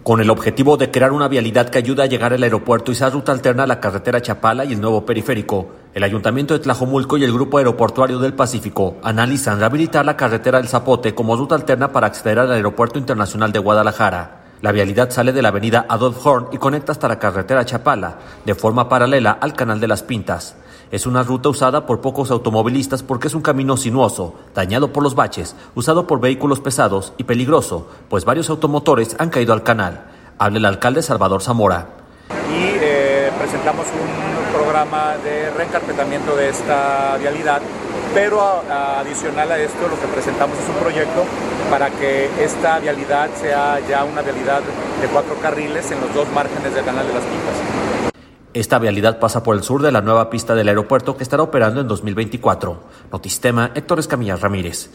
Con el objetivo de crear una vialidad que ayude a llegar al aeropuerto y sea ruta alterna a la carretera Chapala y el nuevo periférico, el Ayuntamiento de Tlajomulco y el Grupo Aeroportuario del Pacífico analizan rehabilitar la carretera del Zapote como ruta alterna para acceder al Aeropuerto Internacional de Guadalajara. La vialidad sale de la avenida Adolf Horn y conecta hasta la carretera Chapala, de forma paralela al Canal de las Pintas. Es una ruta usada por pocos automovilistas porque es un camino sinuoso, dañado por los baches, usado por vehículos pesados y peligroso, pues varios automotores han caído al canal. Habla el alcalde Salvador Zamora. Y presentamos un programa de reencarpetamiento de esta vialidad, pero adicional a esto lo que presentamos es un proyecto para que esta vialidad sea ya una vialidad de 4 carriles en los 2 márgenes del Canal de las Pintas. Esta vialidad pasa por el sur de la nueva pista del aeropuerto que estará operando en 2024. Notistema, Héctor Escamilla Ramírez.